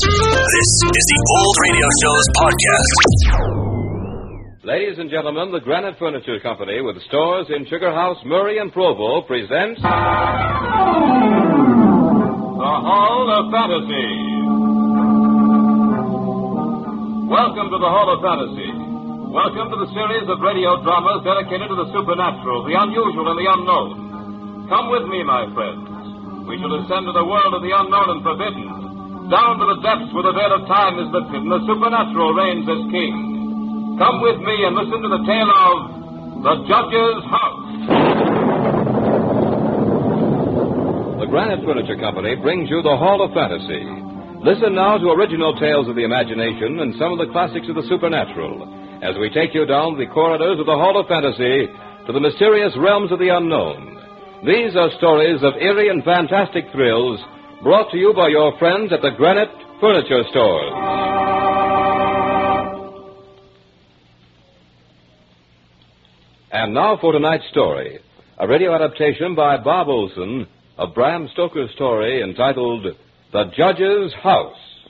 This is the Old Radio Show's podcast. Ladies and gentlemen, the Granite Furniture Company, with stores in Sugar House, Murray, and Provo, presents The Hall of Fantasy. Welcome to the Hall of Fantasy. Welcome to the series of radio dramas dedicated to the supernatural, the unusual, and the unknown. Come with me, my friends. We shall ascend to the world of the unknown and forbidden, down to the depths where the veil of time is lifted and the supernatural reigns as king. Come with me and listen to the tale of The Judge's House. The Granite Furniture Company brings you the Hall of Fantasy. Listen now to original tales of the imagination and some of the classics of the supernatural, as we take you down the corridors of the Hall of Fantasy to the mysterious realms of the unknown. These are stories of eerie and fantastic thrills brought to you by your friends at the Granite Furniture Stores. And now for tonight's story, a radio adaptation by Bob Olson of Bram Stoker's story entitled The Judge's House.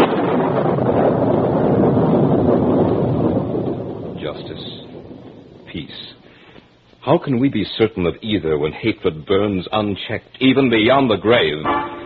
Justice. Peace. How can we be certain of either when hatred burns unchecked, even beyond the grave?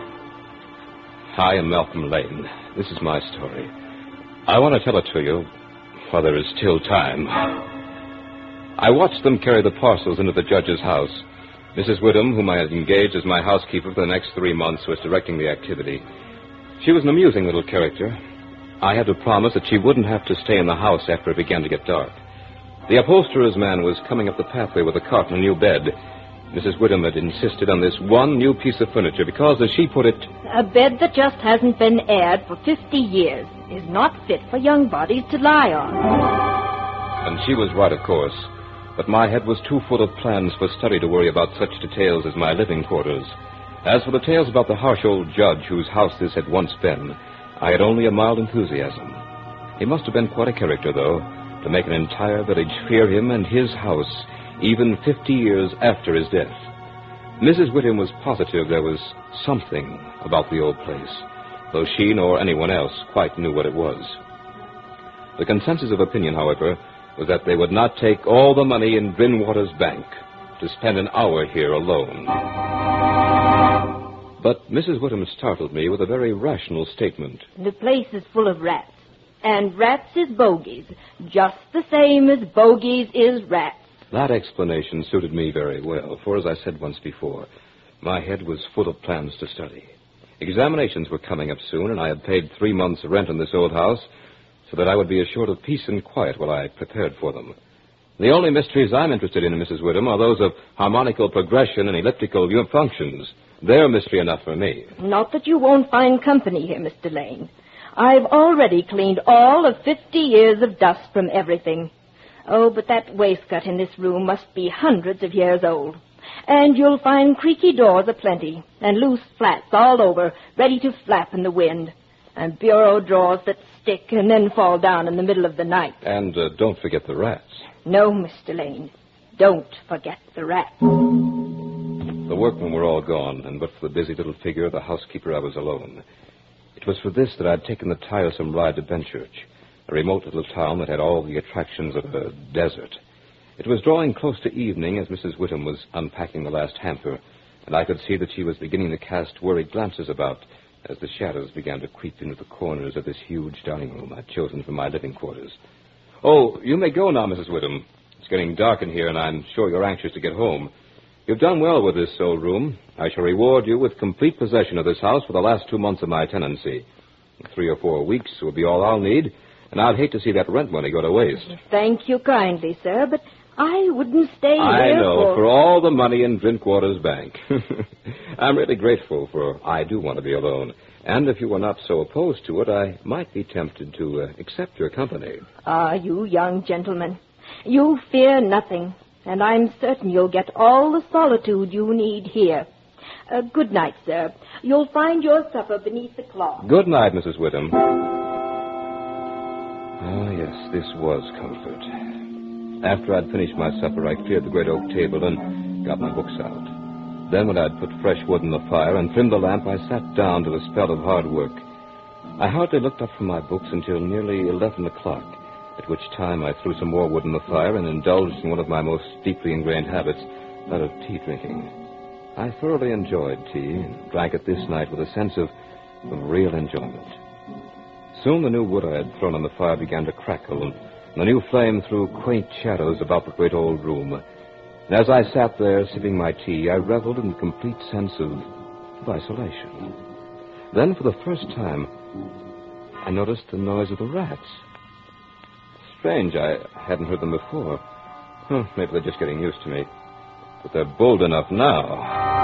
I am Malcolm Lane. This is my story. I want to tell it to you while there is still time. I watched them carry the parcels into the judge's house. Mrs. Whittam, whom I had engaged as my housekeeper for the next 3 months, was directing the activity. She was an amusing little character. I had to promise that she wouldn't have to stay in the house after it began to get dark. The upholsterer's man was coming up the pathway with a cart and a new bed. Mrs. Whittam had insisted on this one new piece of furniture because, as she put it, a bed that just hasn't been aired for 50 years is not fit for young bodies to lie on. And she was right, of course. But my head was too full of plans for study to worry about such details as my living quarters. As for the tales about the harsh old judge whose house this had once been, I had only a mild enthusiasm. He must have been quite a character, though, to make an entire village fear him and his house, even 50 years after his death. Mrs. Whittam was positive there was something about the old place, though she nor anyone else quite knew what it was. The consensus of opinion, however, was that they would not take all the money in Drinwater's bank to spend an hour here alone. But Mrs. Whittam startled me with a very rational statement. The place is full of rats, and rats is bogies, just the same as bogies is rats. That explanation suited me very well, for as I said once before, my head was full of plans to study. Examinations were coming up soon, and I had paid 3 months' rent in this old house so that I would be assured of peace and quiet while I prepared for them. The only mysteries I'm interested in, Mrs. Whittam, are those of harmonical progression and elliptical functions. They're mystery enough for me. Not that you won't find company here, Mr. Lane. I've already cleaned all of 50 years of dust from everything. Oh, but that waistcoat in this room must be hundreds of years old. And you'll find creaky doors aplenty, and loose flats all over, ready to flap in the wind, and bureau drawers that stick and then fall down in the middle of the night. And don't forget the rats. No, Mr. Lane, don't forget the rats. The workmen were all gone, and but for the busy little figure of the housekeeper, I was alone. It was for this that I'd taken the tiresome ride to Benchurch, a remote little town that had all the attractions of a desert. It was drawing close to evening as Mrs. Whittam was unpacking the last hamper, and I could see that she was beginning to cast worried glances about as the shadows began to creep into the corners of this huge dining room I'd chosen for my living quarters. Oh, you may go now, Mrs. Whittam. It's getting dark in here, and I'm sure you're anxious to get home. You've done well with this old room. I shall reward you with complete possession of this house for the last 2 months of my tenancy. 3 or 4 weeks will be all I'll need, and I'd hate to see that rent money go to waste. Thank you kindly, sir, but I wouldn't stay here I know, for all the money in Drinkwater's bank. I'm really grateful, for I do want to be alone. And if you were not so opposed to it, I might be tempted to accept your company. Ah, you young gentlemen. You fear nothing, and I'm certain you'll get all the solitude you need here. Good night, sir. You'll find your supper beneath the cloth. Good night, Mrs. Whittam. Ah, yes, this was comfort. After I'd finished my supper, I cleared the great oak table and got my books out. Then when I'd put fresh wood in the fire and trimmed the lamp, I sat down to a spell of hard work. I hardly looked up from my books until nearly 11 o'clock, at which time I threw some more wood in the fire and indulged in one of my most deeply ingrained habits, that of tea drinking. I thoroughly enjoyed tea and drank it this night with a sense of real enjoyment. Soon the new wood I had thrown on the fire began to crackle, and the new flame threw quaint shadows about the great old room. And as I sat there sipping my tea, I reveled in a complete sense of isolation. Then, for the first time, I noticed the noise of the rats. Strange, I hadn't heard them before. Maybe they're just getting used to me. But they're bold enough now.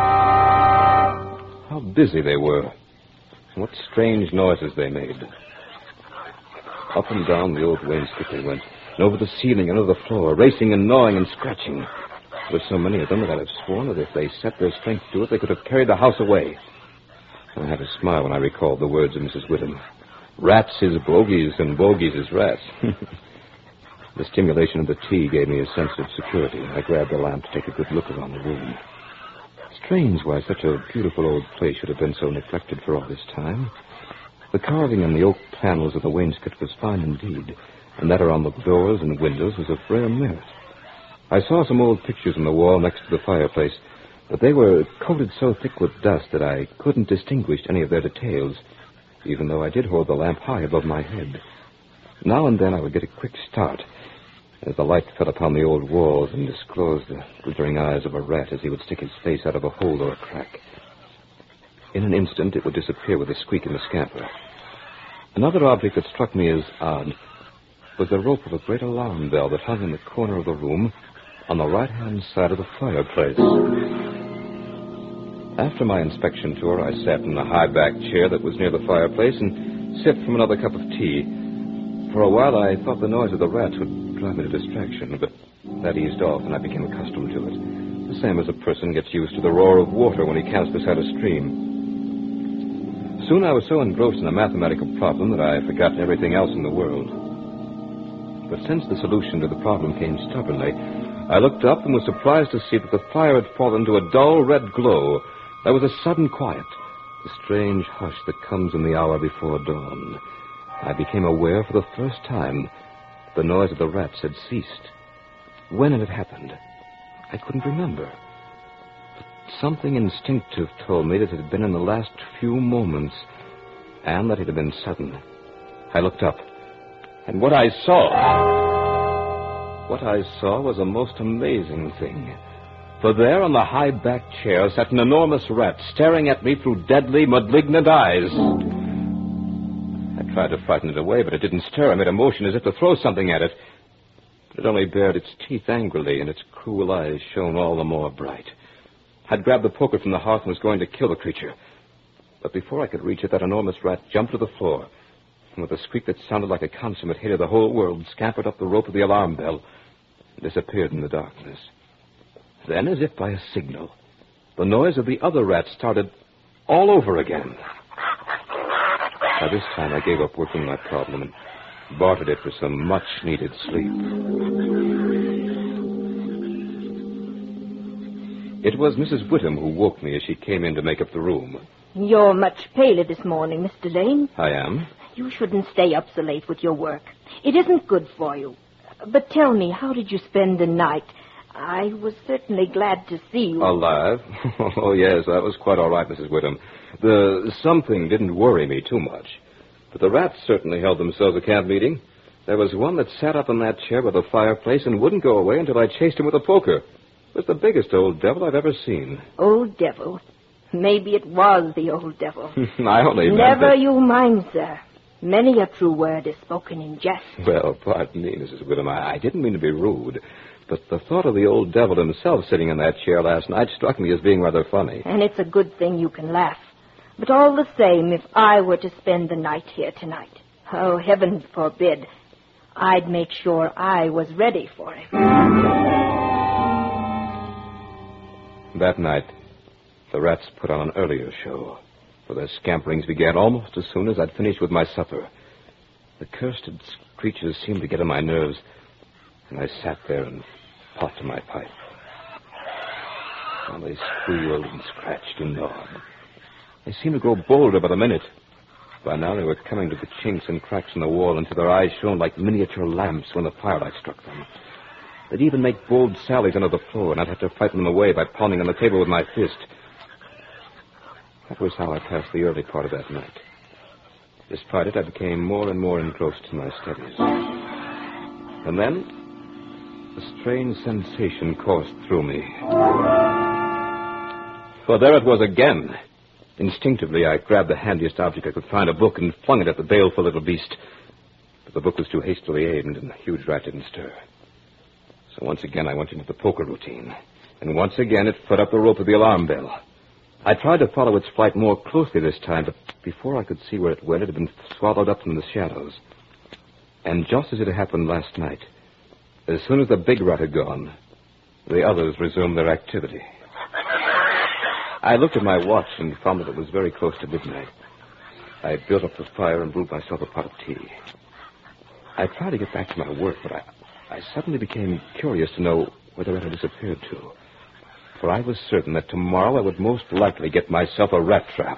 How busy they were. What strange noises they made. Up and down the old wainscot they went, and over the ceiling and over the floor, racing and gnawing and scratching. There were so many of them that I'd have sworn that if they set their strength to it, they could have carried the house away. I had to smile when I recalled the words of Mrs. Whittam. Rats is bogies, and bogies is rats. The stimulation of the tea gave me a sense of security. I grabbed the lamp to take a good look around the room. Strange why such a beautiful old place should have been so neglected for all this time. The carving on the oak panels of the wainscot was fine indeed, and that around the doors and windows was of rare merit. I saw some old pictures on the wall next to the fireplace, but they were coated so thick with dust that I couldn't distinguish any of their details, even though I did hold the lamp high above my head. Now and then I would get a quick start as the light fell upon the old walls and disclosed the glittering eyes of a rat as he would stick his face out of a hole or a crack. In an instant, it would disappear with a squeak and a scamper. Another object that struck me as odd was the rope of a great alarm bell that hung in the corner of the room on the right-hand side of the fireplace. After my inspection tour, I sat in a high-backed chair that was near the fireplace and sipped from another cup of tea. For a while, I thought the noise of the rats would drive me to distraction, but that eased off and I became accustomed to it. The same as a person gets used to the roar of water when he camps beside a stream. Soon I was so engrossed in a mathematical problem that I had forgotten everything else in the world. But since the solution to the problem came stubbornly, I looked up and was surprised to see that the fire had fallen to a dull red glow. There was a sudden quiet, the strange hush that comes in the hour before dawn. I became aware for the first time the noise of the rats had ceased. When it had happened, I couldn't remember. But something instinctive told me that it had been in the last few moments, and that it had been sudden. I looked up, and what I saw was a most amazing thing. For there on the high-backed chair sat an enormous rat, staring at me through deadly, malignant eyes. I tried to frighten it away, but it didn't stir. I made a motion as if to throw something at it. But it only bared its teeth angrily, and its cruel eyes shone all the more bright. I'd grabbed the poker from the hearth and was going to kill the creature. But before I could reach it, that enormous rat jumped to the floor, and with a squeak that sounded like a consummate hit of the whole world, scampered up the rope of the alarm bell and disappeared in the darkness. Then, as if by a signal, the noise of the other rat started all over again. By this time, I gave up working my problem and bartered it for some much-needed sleep. It was Mrs. Whittam who woke me as she came in to make up the room. You're much paler this morning, Mr. Lane. I am? You shouldn't stay up so late with your work. It isn't good for you. But tell me, how did you spend the night? I was certainly glad to see you. Alive? Oh, yes, that was quite all right, Mrs. Whittam. The something didn't worry me too much. But the rats certainly held themselves a camp meeting. There was one that sat up in that chair by the fireplace and wouldn't go away until I chased him with a poker. It was the biggest old devil I've ever seen. Old devil? Maybe it was the old devil. I only meant Never that... you mind, sir. Many a true word is spoken in jest. Well, pardon me, Mrs. Whittam. I didn't mean to be rude. But the thought of the old devil himself sitting in that chair last night struck me as being rather funny. And it's a good thing you can laugh. But all the same, if I were to spend the night here tonight, oh, heaven forbid, I'd make sure I was ready for him. That night, the rats put on an earlier show, for their scamperings began almost as soon as I'd finished with my supper. The cursed creatures seemed to get on my nerves, and I sat there and puffed to my pipe. While they squealed and scratched and gnawed. They seemed to grow bolder by the minute. By now they were coming to the chinks and cracks in the wall until their eyes shone like miniature lamps when the firelight struck them. They'd even make bold sallies under the floor, and I'd have to frighten them away by pounding on the table with my fist. That was how I passed the early part of that night. Despite it, I became more and more engrossed in my studies. And then, a strange sensation coursed through me. For there it was again. Instinctively, I grabbed the handiest object I could find, a book, and flung it at the baleful little beast. But the book was too hastily aimed, and the huge rat didn't stir. So once again, I went into the poker routine. And once again, it put up the rope of the alarm bell. I tried to follow its flight more closely this time, but before I could see where it went, it had been swallowed up in the shadows. And just as it had happened last night, as soon as the big rat had gone, the others resumed their activity. I looked at my watch and found that it was very close to midnight. I built up the fire and brewed myself a pot of tea. I tried to get back to my work, but I suddenly became curious to know where the rat had disappeared to. For I was certain that tomorrow I would most likely get myself a rat trap.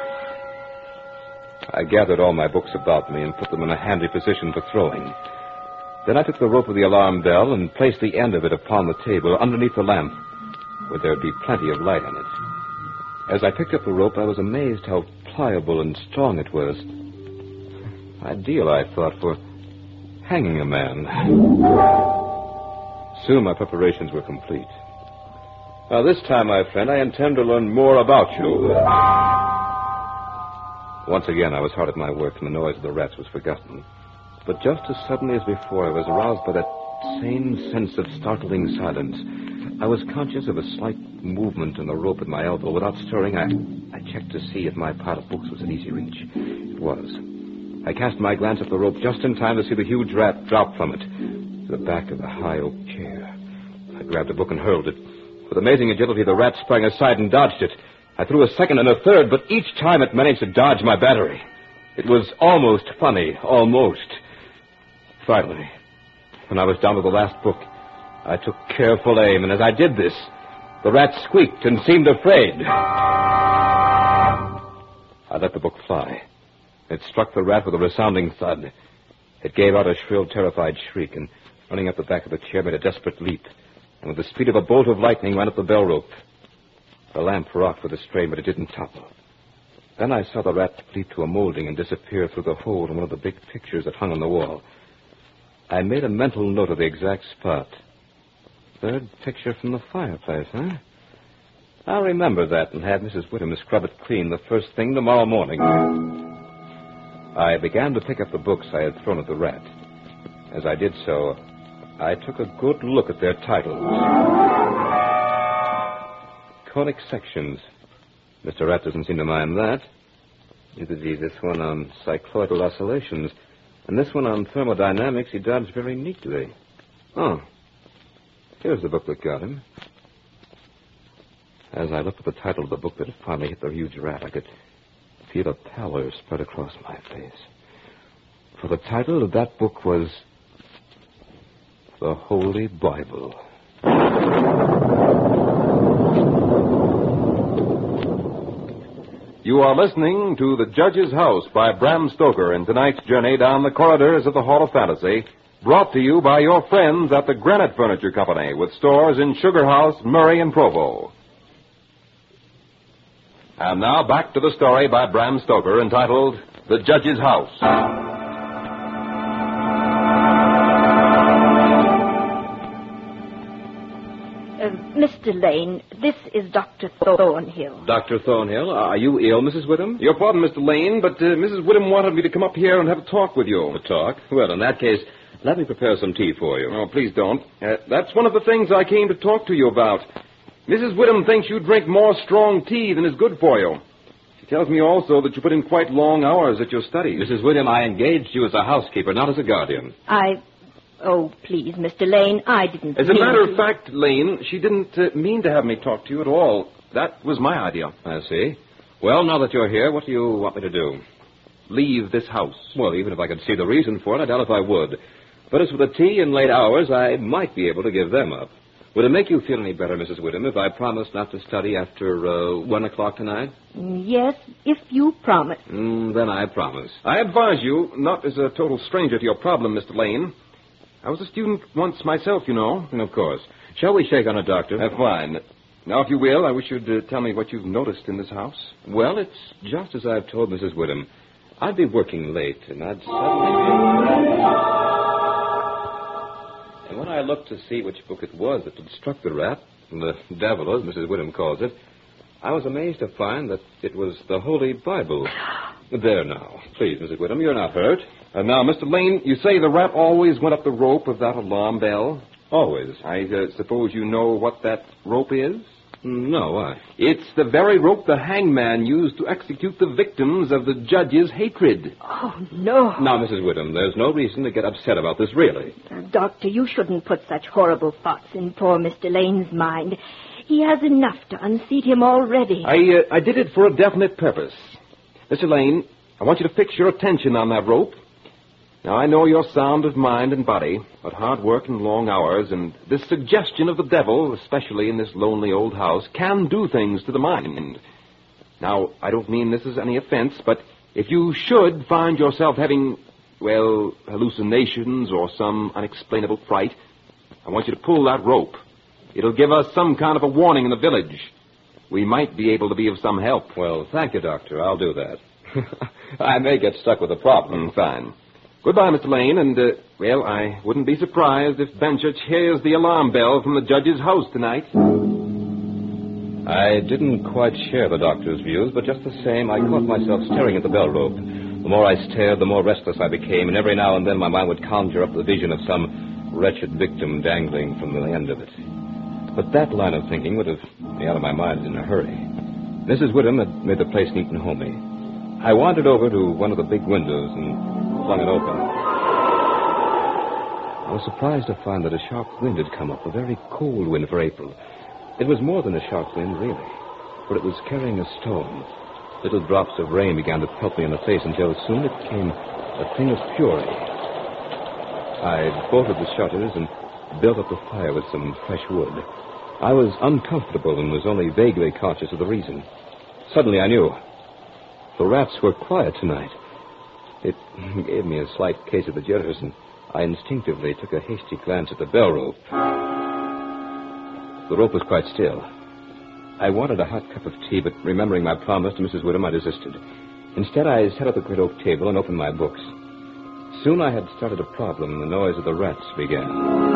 I gathered all my books about me and put them in a handy position for throwing. Then I took the rope of the alarm bell and placed the end of it upon the table underneath the lamp, where there would be plenty of light on it. As I picked up the rope, I was amazed how pliable and strong it was. Ideal, I thought, for hanging a man. Soon my preparations were complete. Now, this time, my friend, I intend to learn more about you. Once again, I was hard at my work, and the noise of the rats was forgotten. But just as suddenly as before, I was aroused by that same sense of startling silence. I was conscious of a slight movement in the rope at my elbow. Without stirring, I checked to see if my pile of books was in easy reach. It was. I cast my glance up the rope just in time to see the huge rat drop from it to the back of the high oak chair. I grabbed a book and hurled it. With amazing agility, the rat sprang aside and dodged it. I threw a second and a third, but each time it managed to dodge my battery. It was almost funny, almost. Finally, when I was down to the last book, I took careful aim, and as I did this, the rat squeaked and seemed afraid. I let the book fly. It struck the rat with a resounding thud. It gave out a shrill, terrified shriek, and running up the back of the chair, made a desperate leap, and with the speed of a bolt of lightning ran up the bell rope. The lamp rocked with a strain, but it didn't topple. Then I saw the rat leap to a molding and disappear through the hole in one of the big pictures that hung on the wall. I made a mental note of the exact spot. Third picture from the fireplace, huh? I'll remember that and have Mrs. Whittem scrub it clean the first thing tomorrow morning. I began to pick up the books I had thrown at the rat. As I did so, I took a good look at their titles. Conic sections. Mr. Rat doesn't seem to mind that. Neither did this one on cycloidal oscillations. And this one on thermodynamics he dodged very neatly. Oh. Here's the book that got him. As I looked at the title of the book that had finally hit the huge rat, I could feel a pallor spread across my face. For the title of that book was The Holy Bible. You are listening to The Judge's House by Bram Stoker in tonight's journey down the corridors of the Hall of Fantasy, brought to you by your friends at the Granite Furniture Company, with stores in Sugar House, Murray, and Provo. And now back to the story by Bram Stoker entitled The Judge's House. Mr. Lane, this is Dr. Thornhill. Dr. Thornhill, are you ill, Mrs. Whittem? Your pardon, Mr. Lane, but Mrs. Whittem wanted me to come up here and have a talk with you. A talk? Well, in that case, let me prepare some tea for you. Oh, please don't. That's one of the things I came to talk to you about. Mrs. Whittem thinks you drink more strong tea than is good for you. She tells me also that you put in quite long hours at your studies. Mrs. Whittem, I engaged you as a housekeeper, not as a guardian. Oh, please, Mr. Lane, I didn't As a matter of fact, Lane, she didn't mean to have me talk to you at all. That was my idea. I see. Well, now that you're here, what do you want me to do? Leave this house. Well, even if I could see the reason for it, I doubt if I would. But as for the tea and late hours, I might be able to give them up. Would it make you feel any better, Mrs. Whittam, if I promised not to study after 1 o'clock tonight? Yes, if you promise. Then I promise. I advise you, not as a total stranger to your problem, Mr. Lane. I was a student once myself, you know. Of course. Shall we shake on it, Doctor? Fine. Now, if you will, I wish you'd tell me what you've noticed in this house. Well, it's just as I've told Mrs. Whittam. I'd be working late, and I'd suddenly... And when I looked to see which book it was that had struck the rat, the devil, as Mrs. Whittam calls it, I was amazed to find that it was the Holy Bible. There now. Please, Mrs. Whittam, you're not hurt. Now, Mr. Lane, you say the rat always went up the rope of that alarm bell? Always. I suppose you know what that rope is? No, why? It's the very rope the hangman used to execute the victims of the judge's hatred. Oh, no. Now, Mrs. Whittam, there's no reason to get upset about this, really. Doctor, you shouldn't put such horrible thoughts in poor Mr. Lane's mind. He has enough to unseat him already. I did it for a definite purpose. Mr. Lane, I want you to fix your attention on that rope. Now, I know you're sound of mind and body, but hard work and long hours, and this suggestion of the devil, especially in this lonely old house, can do things to the mind. Now, I don't mean this is any offense, but if you should find yourself having, well, hallucinations or some unexplainable fright, I want you to pull that rope. It'll give us some kind of a warning in the village. We might be able to be of some help. Well, thank you, Doctor. I'll do that. I may get stuck with a problem. Fine. Goodbye, Mr. Lane, and, well, I wouldn't be surprised if Benchurch hears the alarm bell from the judge's house tonight. I didn't quite share the doctor's views, but just the same, I caught myself staring at the bell rope. The more I stared, the more restless I became, and every now and then my mind would conjure up the vision of some wretched victim dangling from the end of it. But that line of thinking would have me out of my mind in a hurry. Mrs. Whittam had made the place neat and homey. I wandered over to one of the big windows and flung it open. I was surprised to find that a sharp wind had come up, a very cold wind for April. It was more than a sharp wind, really, for it was carrying a storm. Little drops of rain began to pelt me in the face until soon it became a thing of fury. I bolted the shutters and built up the fire with some fresh wood. I was uncomfortable and was only vaguely conscious of the reason. Suddenly I knew. The rats were quiet tonight. It gave me a slight case of the jitters, and I instinctively took a hasty glance at the bell rope. The rope was quite still. I wanted a hot cup of tea, but remembering my promise to Mrs. Whittam, I desisted. Instead, I sat at the great oak table and opened my books. Soon I had started a problem, and the noise of the rats began.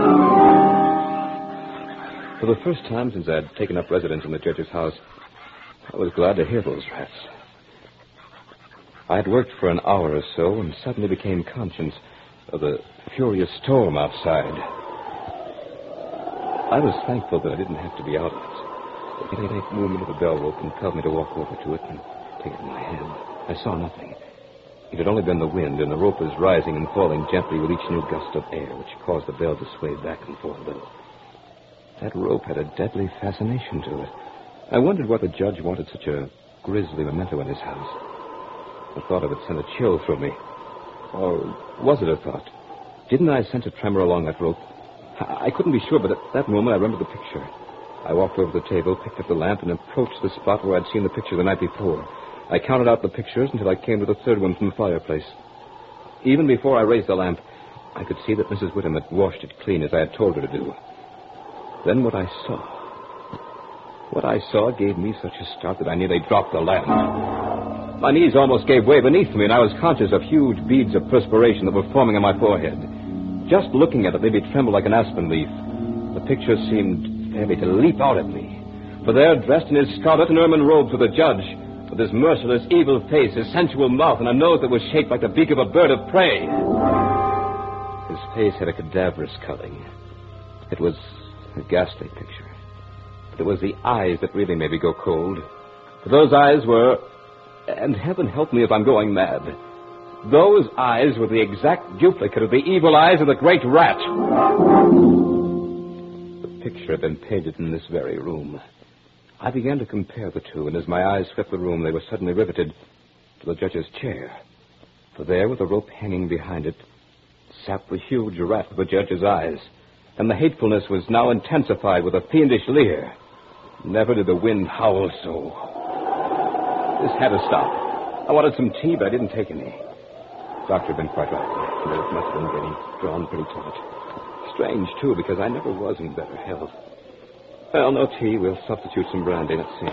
For the first time since I had taken up residence in the judge's house, I was glad to hear those rats. I had worked for an hour or so and suddenly became conscious of the furious storm outside. I was thankful that I didn't have to be out of it. The faint movement of the bell rope compelled me to walk over to it and take it in my hand. I saw nothing. It had only been the wind, and the rope was rising and falling gently with each new gust of air, which caused the bell to sway back and forth a little. That rope had a deadly fascination to it. I wondered why the judge wanted such a grisly memento in his house. The thought of it sent a chill through me. Or was it a thought? Didn't I sense a tremor along that rope? I couldn't be sure, but at that moment I remembered the picture. I walked over to the table, picked up the lamp, and approached the spot where I'd seen the picture the night before. I counted out the pictures until I came to the third one from the fireplace. Even before I raised the lamp, I could see that Mrs. Whittam had washed it clean as I had told her to do. Then what I saw gave me such a start that I nearly dropped the lamp. My knees almost gave way beneath me, and I was conscious of huge beads of perspiration that were forming on my forehead. Just looking at it made me tremble like an aspen leaf. The picture seemed fairly to leap out at me. For there, dressed in his scarlet and ermine robes, was the judge, with his merciless, evil face, his sensual mouth, and a nose that was shaped like the beak of a bird of prey. His face had a cadaverous culling. It was a ghastly picture. But it was the eyes that really made me go cold. For those eyes were... And heaven help me if I'm going mad. Those eyes were the exact duplicate of the evil eyes of the great rat. The picture had been painted in this very room. I began to compare the two, and as my eyes swept the room, they were suddenly riveted to the judge's chair. For there, with the rope hanging behind it, sat the huge rat with the judge's eyes. and the hatefulness was now intensified with a fiendish leer. Never did the wind howl so. This had to stop. I wanted some tea, but I didn't take any. The doctor had been quite right. It must have been getting drawn pretty taut. Strange, too, because I never was in better health. Well, no tea. We'll substitute some brandy. Let's see.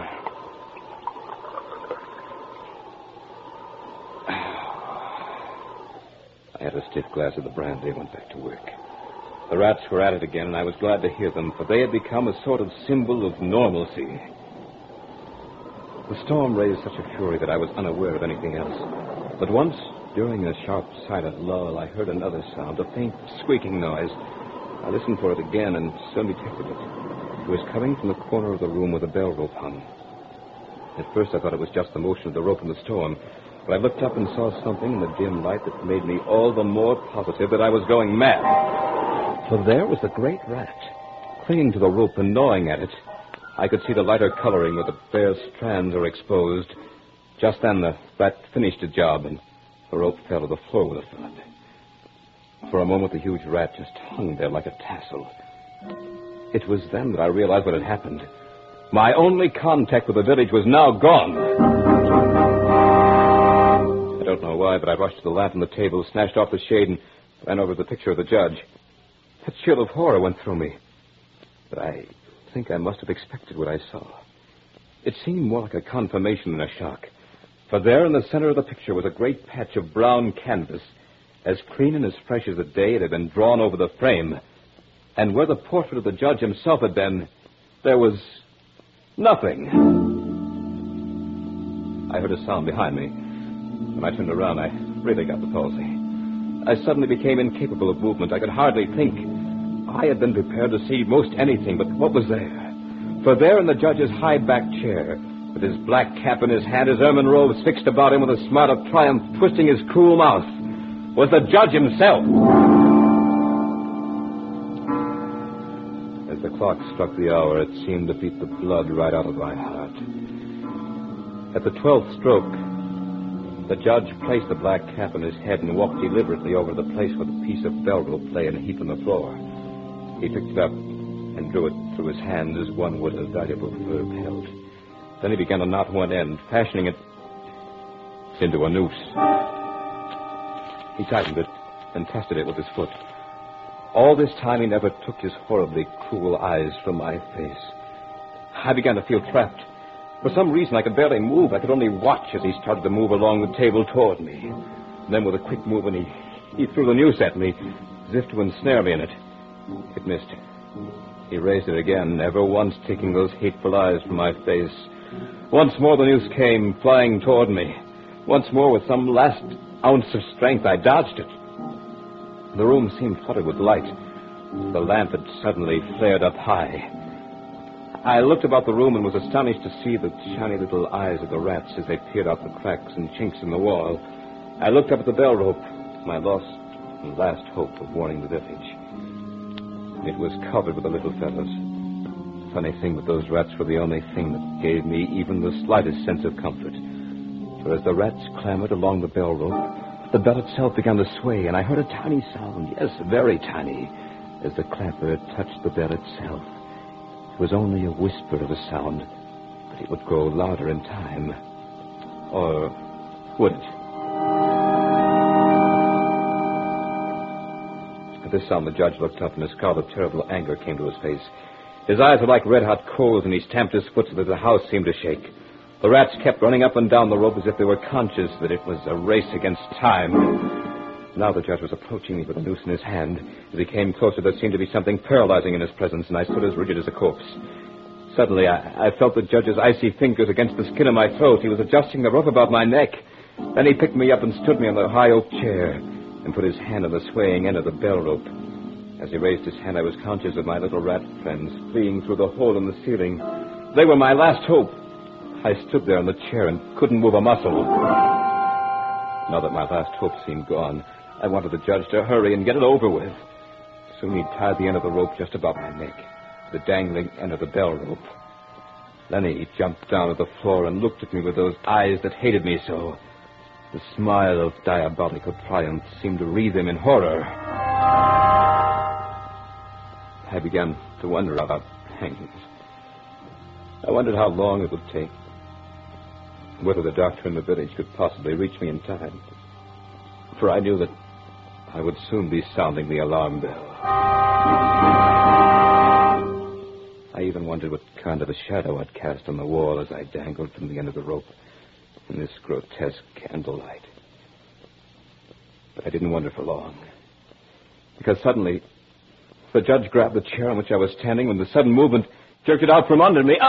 I had a stiff glass of the brandy and went back to work. The rats were at it again, and I was glad to hear them, for they had become a sort of symbol of normalcy. The storm raised such a fury that I was unaware of anything else. But once, during a sharp, silent lull, I heard another sound, a faint squeaking noise. I listened for it again and soon detected it. It was coming from the corner of the room where the bell rope hung. At first I thought it was just the motion of the rope in the storm, but I looked up and saw something in the dim light that made me all the more positive that I was going mad. For there was the great rat, clinging to the rope and gnawing at it. I could see the lighter coloring where the bare strands were exposed. Just then the rat finished the job, and the rope fell to the floor with a thud. For a moment, the huge rat just hung there like a tassel. It was then that I realized what had happened. My only contact with the village was now gone. I don't know why, but I rushed to the lamp on the table, snatched off the shade, and ran over to the picture of the judge. A chill of horror went through me. But I think I must have expected what I saw. It seemed more like a confirmation than a shock. For there in the center of the picture was a great patch of brown canvas, as clean and as fresh as the day it had been drawn over the frame. And where the portrait of the judge himself had been, there was nothing. I heard a sound behind me. When I turned around, I really got the palsy. I suddenly became incapable of movement. I could hardly think. I had been prepared to see most anything, but what was there? For there in the judge's high-backed chair, with his black cap in his hand, his ermine robes fixed about him with a smile of triumph twisting his cruel mouth, was the judge himself. As the clock struck the hour, it seemed to beat the blood right out of my heart. At the 12th stroke, the judge placed the black cap on his head and walked deliberately over to the place where the piece of bell rope lay in a heap on the floor. He picked it up and drew it through his hands as one would a valuable fur pelt. Then he began to knot one end, fashioning it into a noose. He tightened it and tested it with his foot. All this time he never took his horribly cruel eyes from my face. I began to feel trapped. For some reason I could barely move. I could only watch as he started to move along the table toward me. And then with a quick movement he threw the noose at me, as if to ensnare me in it. It missed. He raised it again, never once taking those hateful eyes from my face. Once more the noose came, flying toward me. Once more, with some last ounce of strength, I dodged it. The room seemed flooded with light. The lamp had suddenly flared up high. I looked about the room and was astonished to see the shiny little eyes of the rats as they peered out the cracks and chinks in the wall. I looked up at the bell rope, my lost and last hope of warning the village. It was covered with the little fellows. Funny thing, but those rats were the only thing that gave me even the slightest sense of comfort. For as the rats clambered along the bell rope, the bell itself began to sway, and I heard a tiny sound, yes, very tiny, as the clapper touched the bell itself. It was only a whisper of a sound, but it would grow louder in time. Or would it? At this sound, the judge looked up, and a scowl of terrible anger came to his face. His eyes were like red-hot coals, and he stamped his foot so that the house seemed to shake. The rats kept running up and down the rope as if they were conscious that it was a race against time. Now the judge was approaching me with a noose in his hand. As he came closer, there seemed to be something paralyzing in his presence, and I stood as rigid as a corpse. Suddenly, I felt the judge's icy fingers against the skin of my throat. He was adjusting the rope about my neck. Then he picked me up and stood me on the high oak chair and put his hand on the swaying end of the bell rope. As he raised his hand, I was conscious of my little rat friends fleeing through the hole in the ceiling. They were my last hope. I stood there in the chair and couldn't move a muscle. Now that my last hope seemed gone, I wanted the judge to hurry and get it over with. Soon he tied the end of the rope just about my neck, the dangling end of the bell rope. Then he jumped down to the floor and looked at me with those eyes that hated me so. The smile of diabolical triumph seemed to wreathe him in horror. I began to wonder about hangings. I wondered how long it would take, whether the doctor in the village could possibly reach me in time. For I knew that I would soon be sounding the alarm bell. I even wondered what kind of a shadow I'd cast on the wall as I dangled from the end of the rope in this grotesque candlelight. But I didn't wonder for long, because suddenly the judge grabbed the chair on which I was standing with a sudden movement, jerked it out from under me.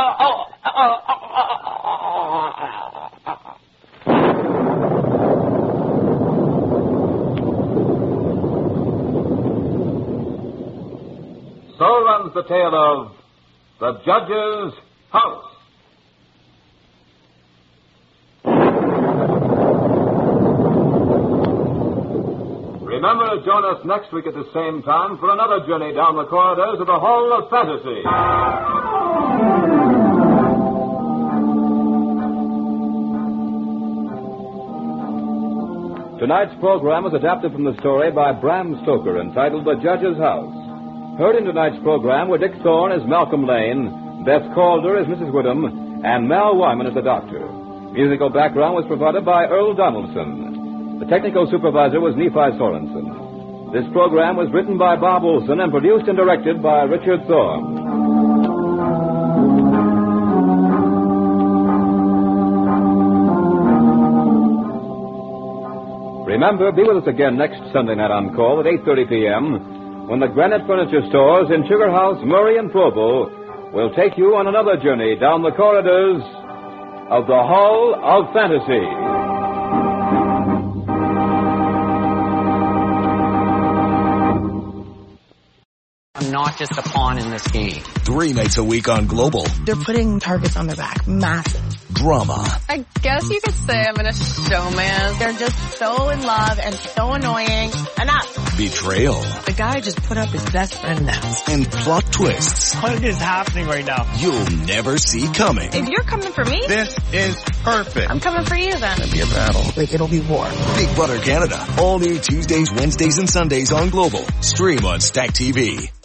So runs the tale of The Judge's House. Remember to join us next week at the same time for another journey down the corridors of the Hall of Fantasy. Tonight's program was adapted from the story by Bram Stoker entitled The Judge's House. Heard in tonight's program were Dick Thorne as Malcolm Lane, Beth Calder as Mrs. Woodham, and Mal Wyman as the Doctor. Musical background was provided by Earl Donaldson. The technical supervisor was Nephi Sorensen. This program was written by Bob Olson and produced and directed by Richard Thorne. Remember, be with us again next Sunday night on call at 8:30 p.m., when the Granite Furniture Stores in Sugar House, Murray, and Provo will take you on another journey down the corridors of the Hall of Fantasy. I'm not just a pawn in this game. 3 nights a week on Global. They're putting targets on their back. Massive. Drama. I guess you could say I'm in a showman. They're just so in love and so annoying. Enough. Betrayal. The guy just put up his best friend now. And plot twists What is happening right now? you'll never see coming. If you're coming for me, This is perfect. I'm coming for you then. It'll be a battle. Like, it'll be war. Big Brother Canada. All new Tuesdays, Wednesdays, and Sundays on Global. Stream on Stack TV.